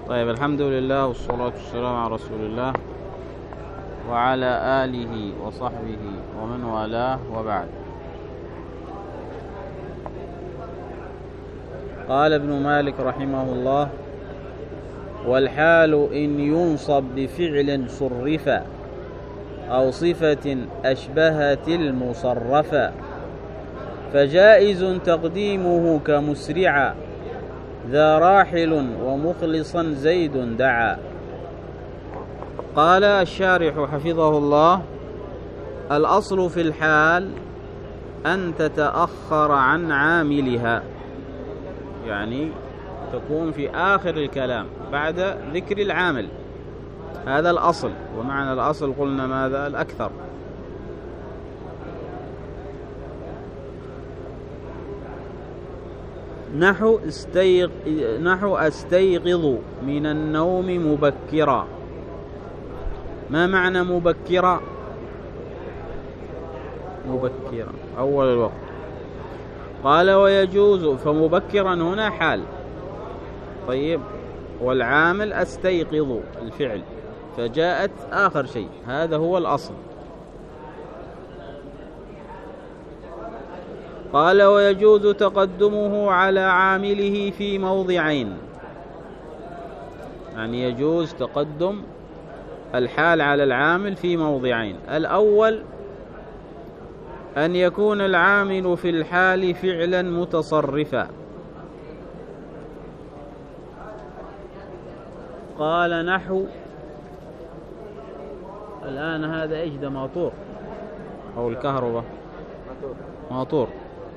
طيب، الحمد لله والصلاة والسلام على رسول الله وعلى آله وصحبه ومن والاه، وبعد. قال ابن مالك رحمه الله: والحال إن ينصب بفعل صرفا أو صفة أشبهت المصرفا، فجائز تقديمه كمسرعا، ذا راحل ومخلصا زيد دعا. قال الشارح حفظه الله: الأصل في الحال أن تتأخر عن عاملها، يعني تكون في آخر الكلام بعد ذكر العامل. هذا الأصل، ومعنى الأصل قلنا ماذا؟ الأكثر. نحو أستيقظ من النوم مبكرا. ما معنى مبكرا؟ مبكرا أول الوقت. قال: ويجوز، فمبكرا هنا حال. طيب، والعامل أستيقظ الفعل، فجاءت آخر شيء. هذا هو الأصل. قال: ويجوز تقدمه على عامله في موضعين، يعني يجوز تقدم الحال على العامل في موضعين. الأول أن يكون العامل في الحال فعلا متصرفا. قال: نحو، الآن هذا إيش ده؟ ماطور أو الكهرباء؟ ماطور.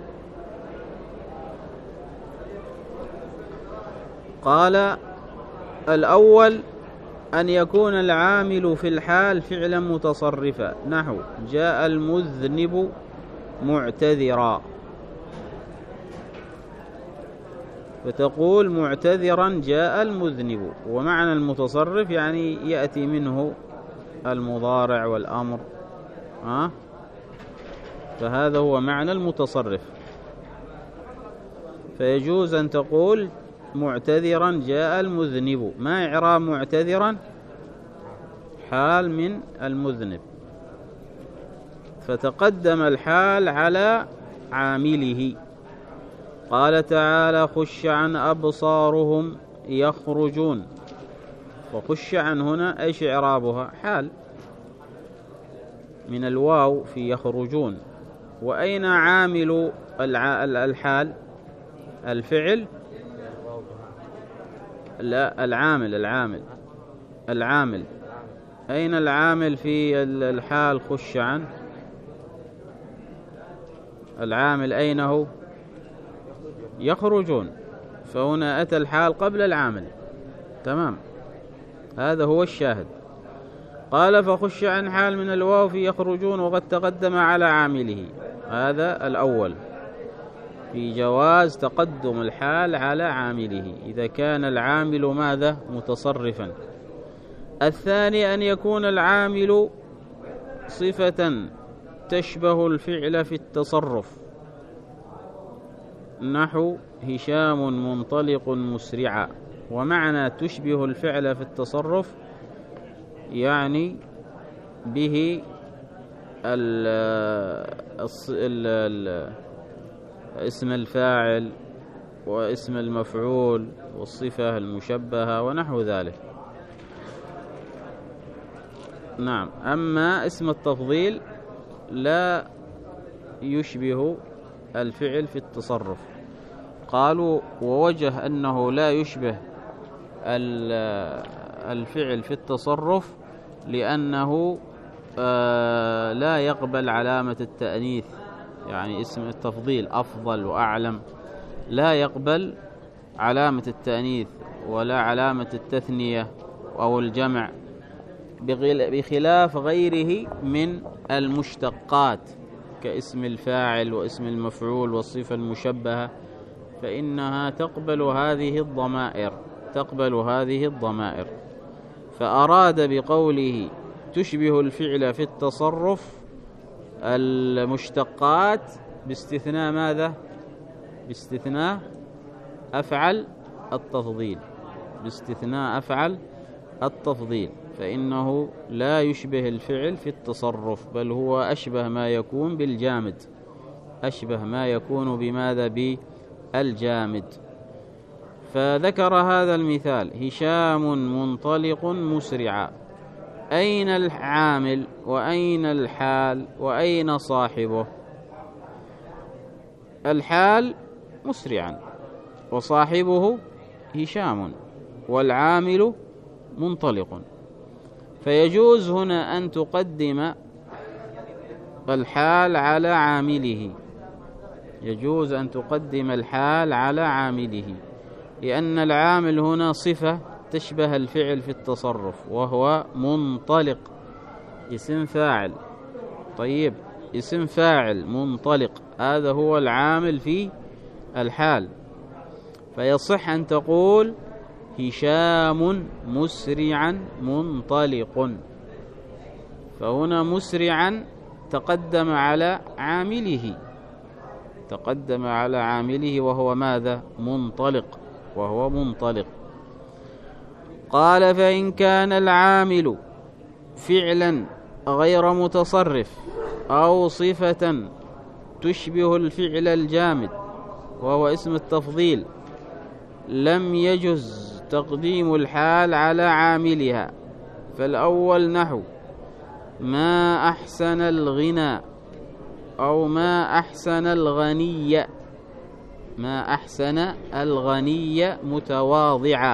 قال: الأول أن يكون العامل في الحال فعلا متصرفا، نحو جاء المذنب معتذرا، فتقول معتذرا جاء المذنب. ومعنى المتصرف يعني يأتي منه المضارع والأمر، فهذا هو معنى المتصرف. فيجوز أن تقول معتذرا جاء المذنب. ما إعراب معتذرا؟ حال من المذنب، فتقدم الحال على عامله. قال تعالى: خش عن أبصارهم يخرجون. وخش عن هنا إيش إعرابها؟ حال من الواو في يخرجون. وأين عامل الحال؟ الفعل؟ لا، العامل. أين العامل في الحال خش عن؟ العامل أين هو؟ يخرجون. فهنا أتى الحال قبل العامل. تمام، هذا هو الشاهد. قال: فخش عن حال من الواو في يخرجون وقد تقدم على عامله. هذا الأول، في جواز تقدم الحال على عامله إذا كان العامل ماذا؟ متصرفا. الثاني أن يكون العامل صفة تشبه الفعل في التصرف، نحو هشام منطلق مسرعا. ومعنى تشبه الفعل في التصرف يعني به اسم الفاعل واسم المفعول والصفة المشبهة ونحو ذلك. نعم. أما اسم التفضيل لا يشبه الفعل في التصرف. قالوا: ووجه أنه لا يشبه الفعل في التصرف لأنه لا يقبل علامة التأنيث، يعني اسم التفضيل أفضل وأعلم لا يقبل علامة التأنيث ولا علامة التثنية أو الجمع، بخلاف غيره من المشتقات كاسم الفاعل واسم المفعول والصفة المشبهة، فإنها تقبل هذه الضمائر. فأراد بقوله تشبه الفعل في التصرف المشتقات باستثناء ماذا؟ باستثناء أفعل التفضيل. باستثناء أفعل التفضيل، فإنه لا يشبه الفعل في التصرف، بل هو أشبه ما يكون بالجامد، أشبه ما يكون بماذا؟ بالجامد. فذكر هذا المثال: هشام منطلق مسرعا. أين العامل وأين الحال وأين صاحبه؟ الحال مسرعا، وصاحبه هشام، والعامل منطلق. فيجوز هنا أن تقدم الحال على عامله، يجوز أن تقدم الحال على عامله، لأن العامل هنا صفة تشبه الفعل في التصرف، وهو منطلق، اسم فاعل. طيب، اسم فاعل منطلق، هذا هو العامل في الحال، فيصح أن تقول هشام مسرعا منطلق. فهنا مسرعا تقدم على عامله، تقدم على عامله وهو ماذا؟ منطلق، وهو منطلق. قال: فإن كان العامل فعلا غير متصرف أو صفة تشبه الفعل الجامد وهو اسم التفضيل، لم يجز تقديم الحال على عاملها. فالأول نحو: ما أحسن الغنى، أو ما أحسن الغني، ما أحسن الغني متواضعا.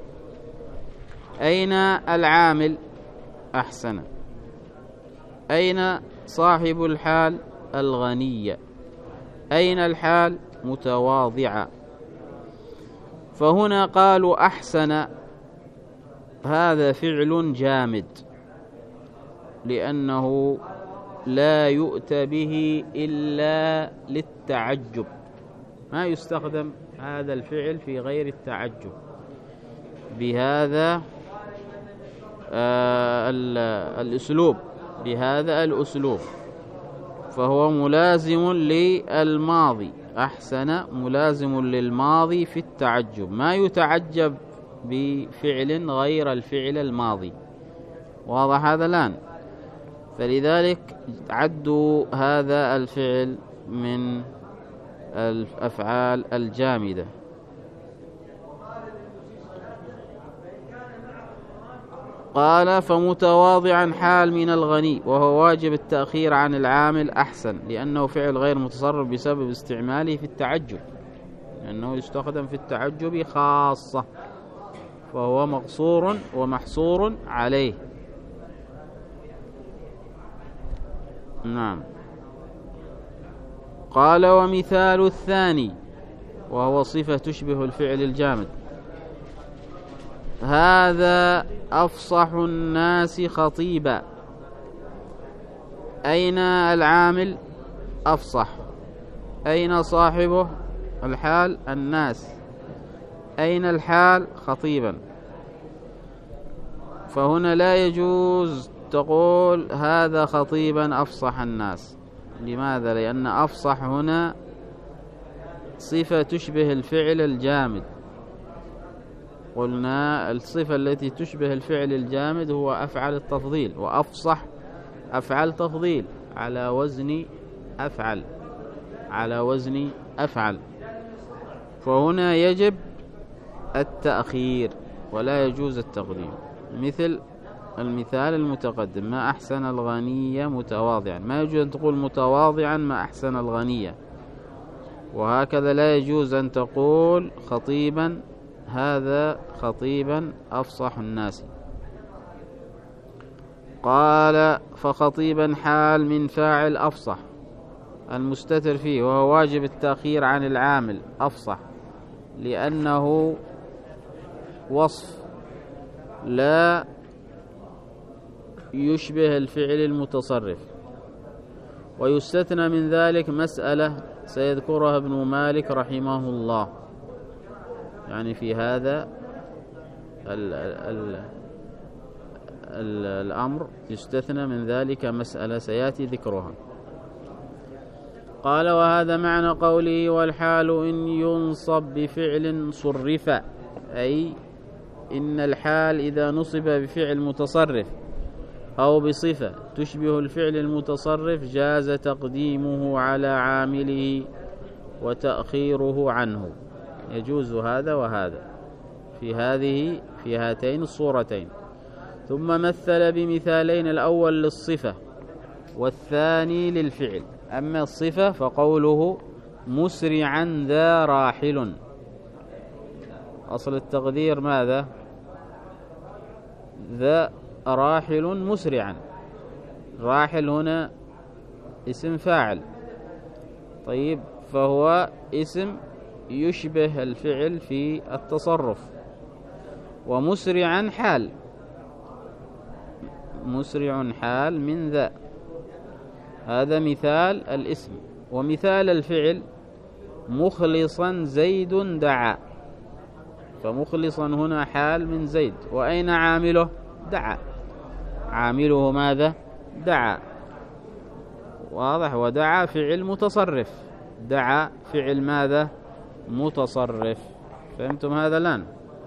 أين العامل؟ أحسن. أين صاحب الحال؟ الغني. أين الحال؟ متواضعا. فهنا قالوا أحسن هذا فعل جامد، لأنه لا يؤتى به إلا للتعجب، ما يستخدم هذا الفعل في غير التعجب بهذا الأسلوب، بهذا الأسلوب. فهو ملازم للماضي، أحسن ملازم للماضي في التعجب، ما يتعجب بفعل غير الفعل الماضي. واضح هذا الآن؟ فلذلك عدوا هذا الفعل من الأفعال الجامدة. قال: فمتواضعا حال من الغني، وهو واجب التأخير عن العامل أحسن، لأنه فعل غير متصرف بسبب استعماله في التعجب، لأنه يستخدم في التعجب خاصة، فهو مقصور ومحصور عليه. نعم. قال: ومثال الثاني، وهو صفة تشبه الفعل الجامد: هذا أفصح الناس خطيبا. أين العامل؟ أفصح. أين صاحبه؟ الحال الناس. أين الحال؟ خطيبا. فهنا لا يجوز تقول هذا خطيبا أفصح الناس. لماذا؟ لأن أفصح هنا صفة تشبه الفعل الجامد. قلنا الصفة التي تشبه الفعل الجامد هو أفعل التفضيل، وأفصح أفعل تفضيل على وزن أفعل، على وزن أفعل. فهنا يجب التأخير ولا يجوز التقديم، مثل المثال المتقدم: ما أحسن الغني متواضعا. ما يجوز أن تقول متواضعا ما أحسن الغني، وهكذا لا يجوز أن تقول خطيبا هذا خطيبا أفصح الناس. قال: فخطيبا حال من فاعل أفصح المستتر فيه، وهو واجب التأخير عن العامل أفصح، لأنه وصف لا يشبه الفعل المتصرف. ويستثنى من ذلك مسألة سيذكرها ابن مالك رحمه الله، يعني في هذا الأمر يستثنى من ذلك مسألة سيأتي ذكرها. قال: وهذا معنى قوله: والحال إن ينصب بفعل صرف، أي إن الحال إذا نصب بفعل متصرف أو بصفة تشبه الفعل المتصرف جاز تقديمه على عامله وتأخيره عنه. يجوز هذا وهذا في هاتين الصورتين. ثم مثل بمثالين، الأول للصفة والثاني للفعل. أما الصفة فقوله مسرعا ذا راحل، أصل التقدير ماذا؟ ذا راحل مسرعا. راحل هنا اسم فاعل، طيب، فهو اسم يشبه الفعل في التصرف. ومسرعا حال، مسرع حال من ذا، هذا مثال الاسم. ومثال الفعل مخلصا زيد دعا، فمخلصا هنا حال من زيد. وأين عامله؟ دعا، عامله ماذا؟ دعا، واضح. ودعا فعل متصرف، دعا فعل ماذا؟ متصرف. فهمتم هذا الآن؟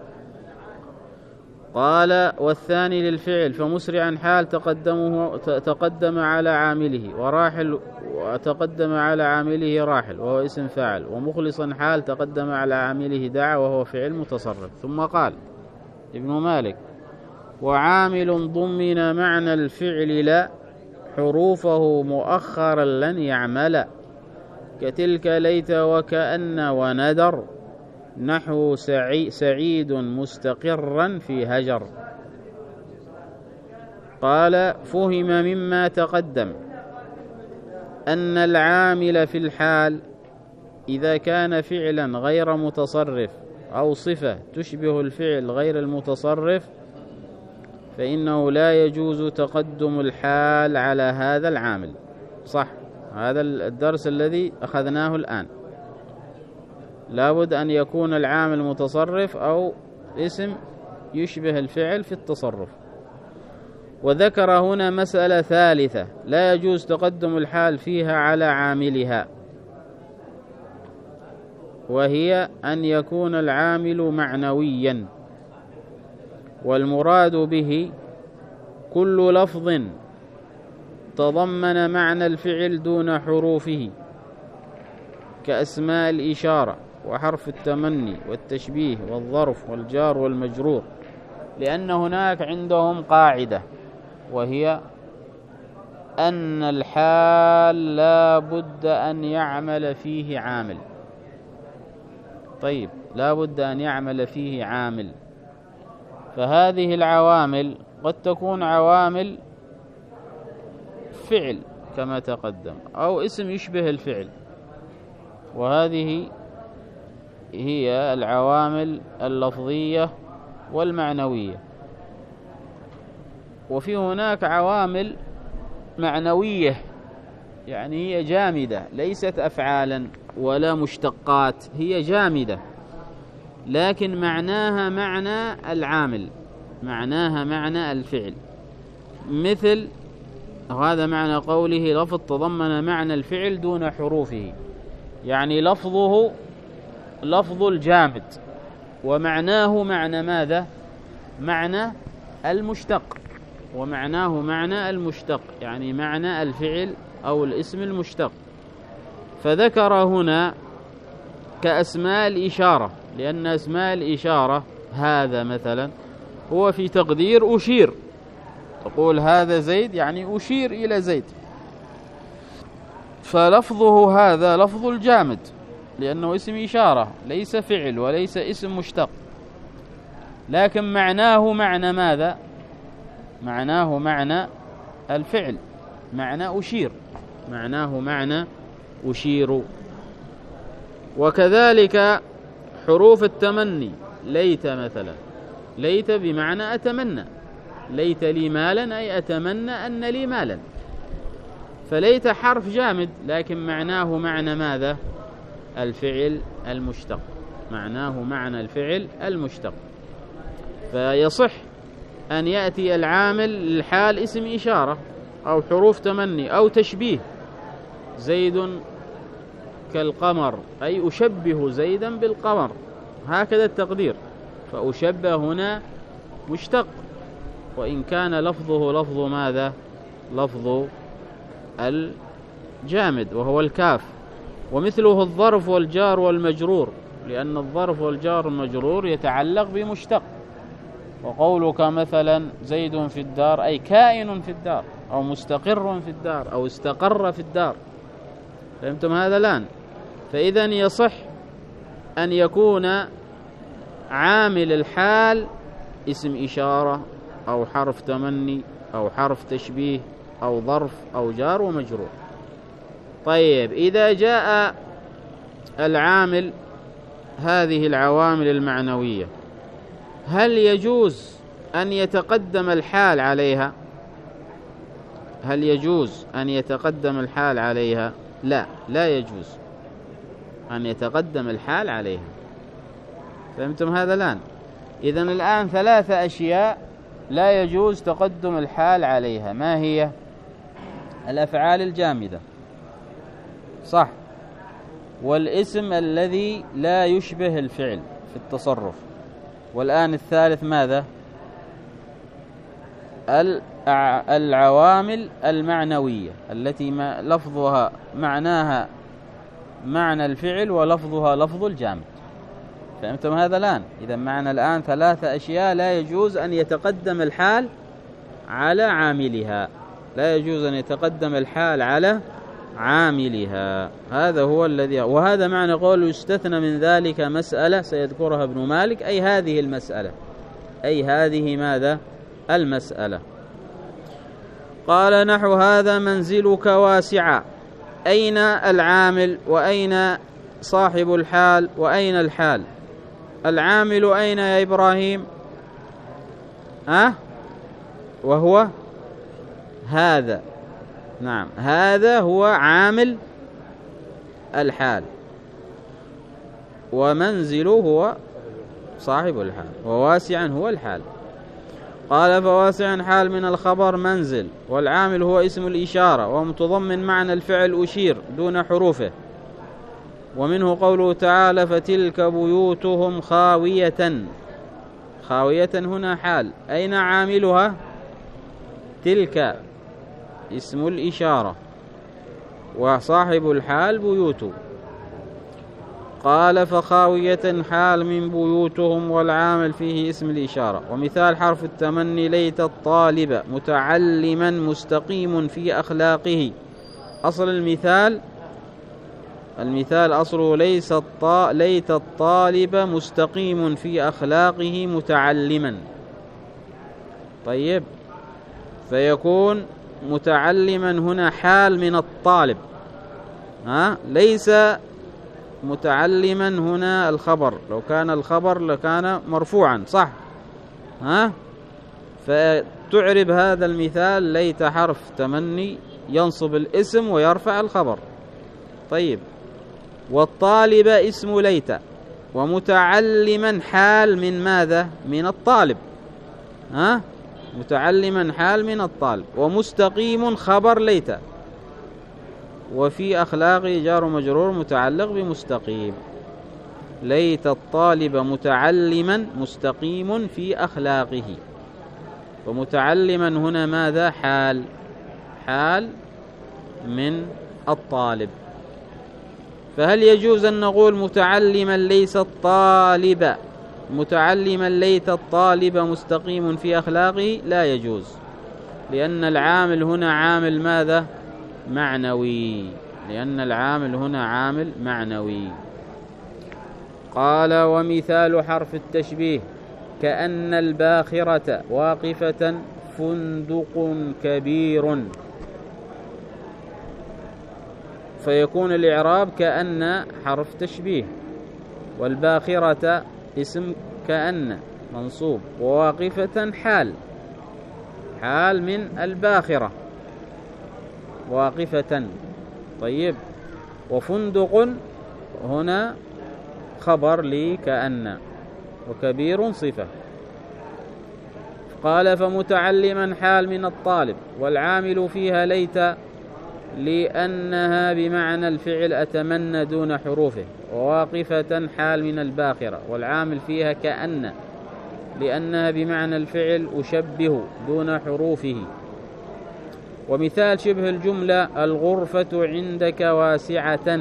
قال والثاني للفعل فمسرعا حال تقدم على عامله، وراحل وتقدم على عامله راحل وهو اسم فاعل، ومخلصا حال تقدم على عامله دعا وهو فعل متصرف. ثم قال ابن مالك وعامل ضمن معنى الفعل لا حروفه مؤخرا لن يعمل، كتلك ليت وكأن وندر، نحو سعيد مستقرا في هجر. قال فهم مما تقدم أن العامل في الحال إذا كان فعلا غير متصرف أو صفة تشبه الفعل غير المتصرف فإنه لا يجوز تقدم الحال على هذا العامل. صح، هذا الدرس الذي أخذناه الآن، لابد أن يكون العامل متصرف أو اسم يشبه الفعل في التصرف. وذكر هنا مسألة ثالثة لا يجوز تقدم الحال فيها على عاملها، وهي أن يكون العامل معنويا، والمراد به كل لفظ تضمن معنى الفعل دون حروفه كأسماء الإشارة وحرف التمني والتشبيه والظرف والجار والمجرور، لأن هناك عندهم قاعدة وهي أن الحال لا بد أن يعمل فيه عامل. طيب، لا بد أن يعمل فيه عامل، فهذه العوامل قد تكون عوامل فعل كما تقدم أو اسم يشبه الفعل، وهذه هي العوامل اللفظية والمعنوية. وفي هناك عوامل معنوية، يعني هي جامدة ليست أفعالا ولا مشتقات، هي جامدة لكن معناها معنى العامل، معناها معنى الفعل. مثل هذا معنى قوله لفظ تضمن معنى الفعل دون حروفه، يعني لفظه لفظ الجامد ومعناه معنى ماذا؟ معنى المشتق، ومعناه معنى المشتق يعني معنى الفعل أو الاسم المشتق. فذكر هنا كأسماء الإشارة، لأن أسماء الإشارة هذا مثلا هو في تقدير أشير، تقول هذا زيد يعني أشير إلى زيد، فلفظه هذا لفظ الجامد لأنه اسم إشارة ليس فعل وليس اسم مشتق، لكن معناه معنى ماذا؟ معناه معنى الفعل، معنى أشير، معناه معنى أشير. وكذلك حروف التمني، ليت مثلا، ليت بمعنى أتمنى، ليت لي مالا أي أتمنى أن لي مالا، فليت حرف جامد لكن معناه معنى ماذا؟ الفعل المشتق، معناه معنى الفعل المشتق. فيصح أن يأتي العامل للحال اسم إشارة أو حروف تمني أو تشبيه، زيد كالقمر أي أشبه زيدا بالقمر، هكذا التقدير، فأشبه هنا مشتق، وإن كان لفظه لفظ ماذا؟ لفظ الجامد وهو الكاف. ومثله الظرف والجار والمجرور، لأن الظرف والجار والمجرور يتعلق بمشتق. وقولك مثلا زيد في الدار أي كائن في الدار، أو مستقر في الدار، أو استقر في الدار. فهمتم هذا الآن؟ فإذا يصح أن يكون عامل الحال اسم إشارة أو حرف تمني أو حرف تشبيه أو ظرف أو جار ومجرور. طيب، إذا جاء العامل هذه العوامل المعنوية، هل يجوز أن يتقدم الحال عليها؟ هل يجوز أن يتقدم الحال عليها؟ لا، لا يجوز أن يتقدم الحال عليها. فهمتم هذا الآن؟ إذن الآن 3 أشياء لا يجوز تقدم الحال عليها. ما هي؟ الأفعال الجامدة، صح، والاسم الذي لا يشبه الفعل في التصرف. والآن الثالث ماذا؟ العوامل المعنوية التي لفظها معناها معنى الفعل ولفظها لفظ الجامد. فهمتم هذا الآن؟ إذا معنا الآن 3 أشياء لا يجوز أن يتقدم الحال على عاملها، لا يجوز أن يتقدم الحال على عاملها. هذا هو الذي، وهذا معنى قول يستثنى من ذلك مسألة سيذكرها ابن مالك، أي هذه المسألة، أي هذه ماذا؟ المسألة. قال نحو هذا منزلك واسعا. أين العامل وأين صاحب الحال وأين الحال؟ العامل أين يا إبراهيم؟ وهو هذا. نعم، هذا هو عامل الحال، ومنزل هو صاحب الحال، وواسعا هو الحال. قال فواسعا حال من الخبر منزل، والعامل هو اسم الإشارة ومتضمن معنى الفعل أشير دون حروفه. ومنه قوله تعالى فتلك بيوتهم خاوية. خاوية هنا حال، أين عاملها؟ تلك اسم الإشارة، وصاحب الحال بيوت. قال فخاوية حال من بيوتهم، والعامل فيه اسم الإشارة. ومثال حرف التمني ليت الطالب متعلما مستقيم في أخلاقه. أصل المثال أصله ليت الطالب مستقيم في أخلاقه متعلما. طيب، فيكون متعلما هنا حال من الطالب، ليس متعلما هنا الخبر. لو كان الخبر لكان مرفوعا، صح؟ فتعرب هذا المثال ليت حرف تمني ينصب الاسم ويرفع الخبر. طيب، والطالب اسم ليت، ومتعلما حال من ماذا؟ من الطالب. متعلما حال من الطالب، ومستقيم خبر ليت، وفي أخلاقه جار مجرور متعلق بمستقيم. ليت الطالب متعلما مستقيم في أخلاقه، ومتعلما هنا ماذا؟ حال من الطالب. فهل يجوز أن نقول متعلما ليس الطالب متعلما ليت الطالب مستقيم في أخلاقه؟ لا يجوز، لأن العامل هنا عامل ماذا؟ معنوي، لأن العامل هنا عامل معنوي. قال ومثال حرف التشبيه كأن الباخرة واقفة فندق كبير. فيكون الإعراب كأن حرف تشبيه، والباخرة اسم كأن منصوب، وواقفة حال من الباخرة واقفة. طيب، وفندق هنا خبر لكأن، وكبير صفة. قال فمتعلما حال من الطالب، والعامل فيها ليت لأنها بمعنى الفعل أتمنى دون حروفه، وواقفة حال من الباخرة، والعامل فيها كأن لأنها بمعنى الفعل أشبه دون حروفه. ومثال شبه الجملة: الغرفة عندك واسعة،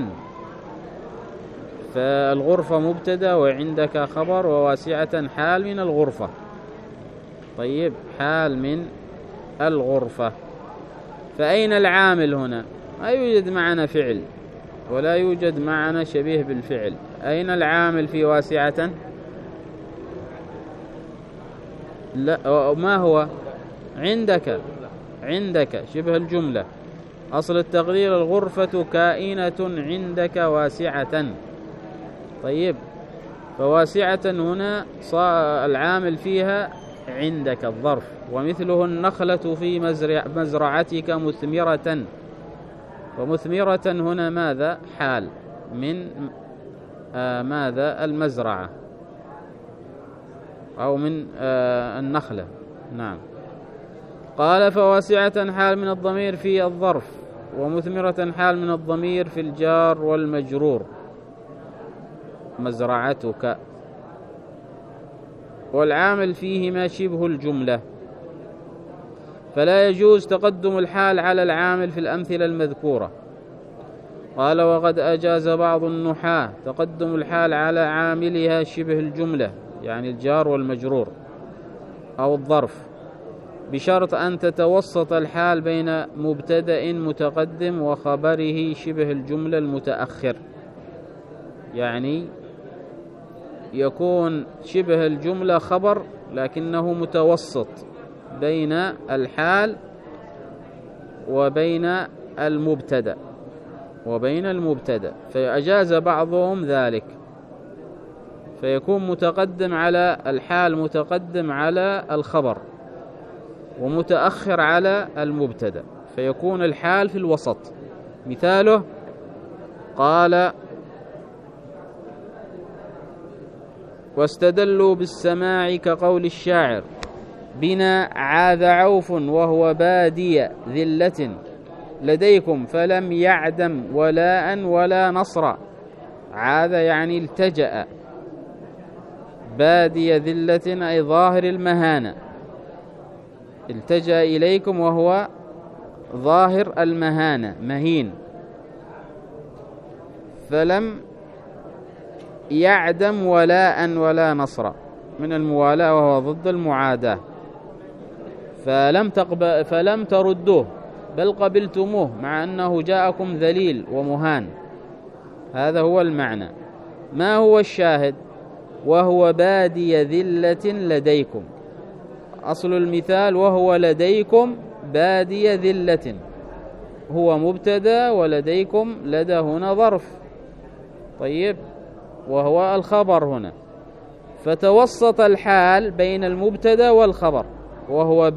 فالغرفة مبتدأ وعندك خبر، وواسعة حال من الغرفة. طيب، حال من الغرفة. فأين العامل هنا؟ لا يوجد معنا فعل ولا يوجد معنا شبيه بالفعل. أين العامل في واسعة؟ لا، ما هو؟ عندك شبه الجملة. أصل التقدير: الغرفة كائنة عندك واسعة. طيب، فواسعة هنا العامل فيها عندك الظرف. ومثله: النخلة في مزرعتك مثمرة. ومثمرة هنا ماذا؟ حال من ماذا؟ المزرعة أو من النخلة. نعم. قال: فواسعة حال من الضمير في الظرف، ومثمرة حال من الضمير في الجار والمجرور مزرعتك. والعامل فيهما شبه الجملة، فلا يجوز تقدم الحال على العامل في الأمثلة المذكورة. قال: وقد أجاز بعض النحاة تقدم الحال على عاملها شبه الجملة، يعني الجار والمجرور أو الظرف، بشرط أن تتوسط الحال بين مبتدأ متقدم وخبره شبه الجملة المتأخر. يعني يكون شبه الجملة خبر لكنه متوسط بين الحال وبين المبتدأ، فأجاز بعضهم ذلك، فيكون متقدم على الحال متقدم على الخبر ومتأخر على المبتدأ، فيكون الحال في الوسط. مثاله: قال: واستدلوا بالسماع كقول الشاعر: بنا عاذ عوف وهو بادي ذلة لديكم فلم يعدم ولاء ولا نصرا. عاذ يعني التجأ، بادي ذلة أي ظاهر المهانة، التجأ إليكم وهو ظاهر المهانة مهين. فلم يعدم ولاء ولا نصرا، من الموالاة وهو ضد المعاداة. فلم تردوه بل قبلتموه مع أنه جاءكم ذليل ومهان. هذا هو المعنى. ما هو الشاهد؟ وهو بادي ذلة لديكم. أصل المثال: وهو لديكم بادي ذلة، هو مبتدأ ولديكم لدى هنا ظرف. طيب، وهو الخبر هنا، فتوسط الحال بين المبتدأ والخبر وهو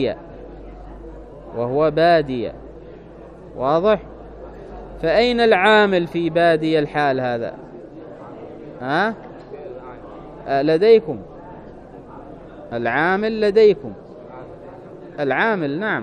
بادية. واضح؟ فأين العامل في بادية الحال هذا؟ لديكم. العامل لديكم، العامل نعم،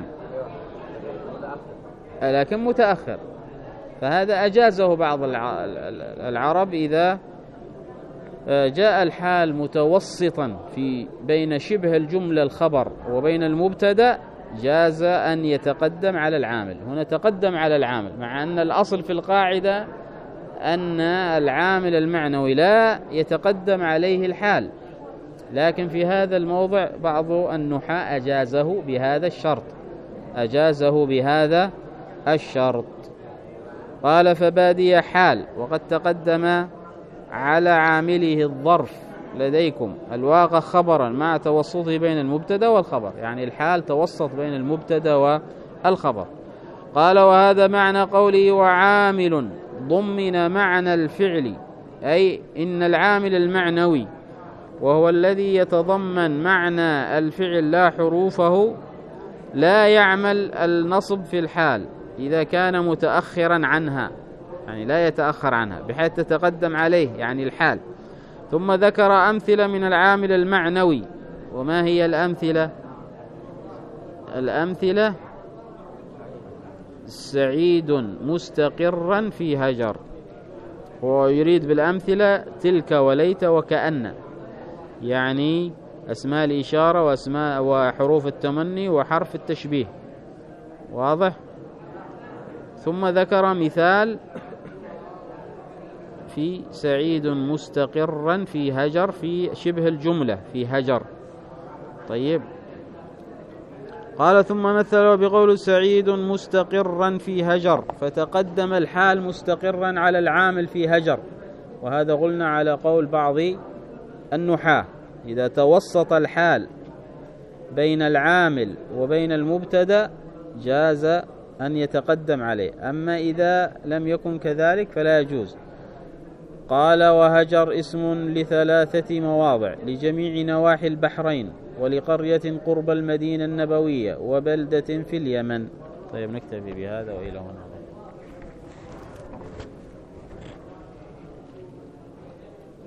لكن متأخر. فهذا أجازه بعض العرب إذا جاء الحال متوسطا بين شبه الجملة الخبر وبين المبتدأ، جاز أن يتقدم على العامل. هنا تقدم على العامل، مع أن الأصل في القاعدة أن العامل المعنوي لا يتقدم عليه الحال، لكن في هذا الموضع بعض النحاة أجازه بهذا الشرط. قال: فبادي حال، وقد تقدم على عامله الظرف لديكم الواقع خبرا مع توسطه بين المبتدا والخبر، يعني الحال توسط بين المبتدا والخبر. قال: وهذا معنى قوله: وعامل ضمن معنى الفعل، أي إن العامل المعنوي وهو الذي يتضمن معنى الفعل لا حروفه لا يعمل النصب في الحال إذا كان متأخرا عنها، يعني لا يتأخر عنها بحيث تتقدم عليه يعني الحال. ثم ذكر أمثلة من العامل المعنوي. وما هي الأمثلة؟ الأمثلة: سعيد مستقرا في هجر. ويريد بالأمثلة تلك وليت وكأن، يعني أسماء الإشارة وأسماء وحروف التمني وحرف التشبيه. واضح؟ ثم ذكر مثال في سعيد مستقرا في هجر في شبه الجملة في هجر. طيب، قال ثم مثله بقول سعيد مستقرا في هجر، فتقدم الحال مستقرا على العامل في هجر، وهذا قلنا على قول بعض النحاة إذا توسط الحال بين العامل وبين المبتدأ جاز أن يتقدم عليه، أما إذا لم يكن كذلك فلا يجوز. قال وهجر اسم ل3 مواضع لجميع نواحي البحرين ولقرية قرب المدينة النبوية وبلدة في اليمن. طيب، نكتفي بهذا وإلى هنا.